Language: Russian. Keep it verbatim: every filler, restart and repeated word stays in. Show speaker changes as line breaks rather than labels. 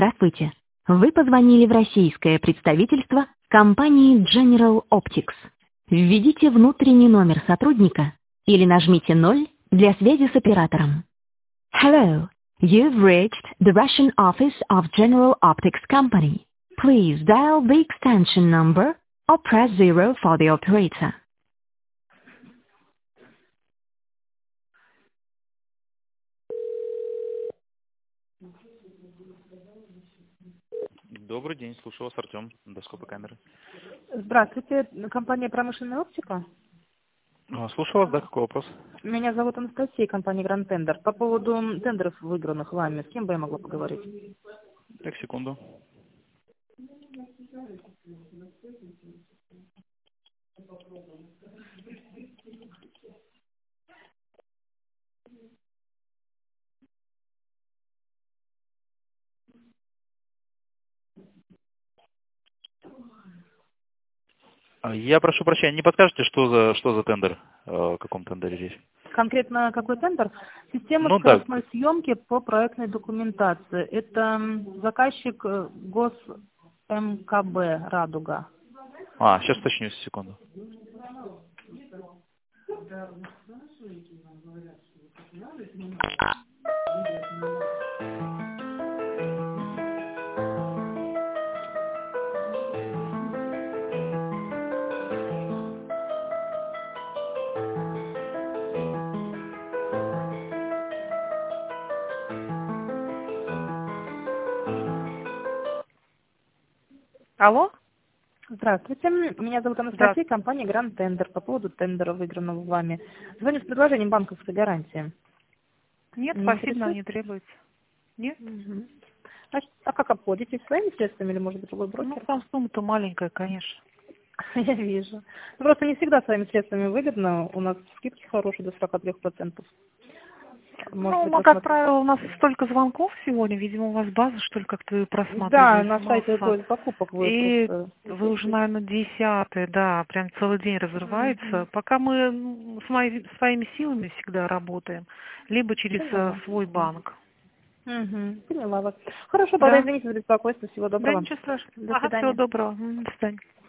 Здравствуйте. Вы позвонили в российское представительство компании General Optics. Введите внутренний номер сотрудника или нажмите ноль для связи с оператором. Hello. You've reached the Russian office of General Optics Company. Please dial the extension number or press zero for the operator.
Добрый день, слушаю вас, Артем, доскопы камеры.
Здравствуйте, компания «Промышленная оптика».
А, Слушаю вас, да, какой вопрос?
Меня зовут Анастасия, компания «Гранд Тендер». По поводу тендеров, выигранных вами, с кем бы я могла поговорить?
Так, секунду. А, Я прошу прощения, не подскажете, что за что за тендер? Э, О каком тендере речь?
Конкретно какой тендер? Система
Ну да.
скоростной съемки по проектной документации. Это м, заказчик э, Гос МКБ «Радуга».
А, сейчас уточню, секунду.
Алло?
Здравствуйте, меня зовут
Да.
Анастасия, компания «Гранд Тендер». По поводу тендера, выигранного вами. Звоню с предложением банковской гарантии.
Нет,
Не
спасибо,
интересует?
не требуется. Нет?
Мгм. А, а как обходитесь? Своими средствами или, может быть, другой
Ну,
брокер?
там сумма-то маленькая, конечно.
Я вижу. Ну, просто не всегда своими средствами выгодно. У нас скидки хорошие до сорока трёх процентов. Может
Ну,
быть,
мы, как
посмотрите.
правило, у нас столько звонков сегодня. Видимо, у вас база, что ли, как-то
Да,
просматривается
на сайте
масса.
поиск покупок вы
И
просто...
вы уже, наверное, десятый, да, прям целый день разрывается.
Мгм.
Пока мы м, с мои- своими силами всегда работаем, либо через э,
Поняла.
свой банк.
Угу. Поняла вас. Хорошо, тогда
Да.
извините за беспокойство. Всего
Да,
доброго.
ничего страшного.
До
Ага, всего
свидания.
доброго. М, До свидания.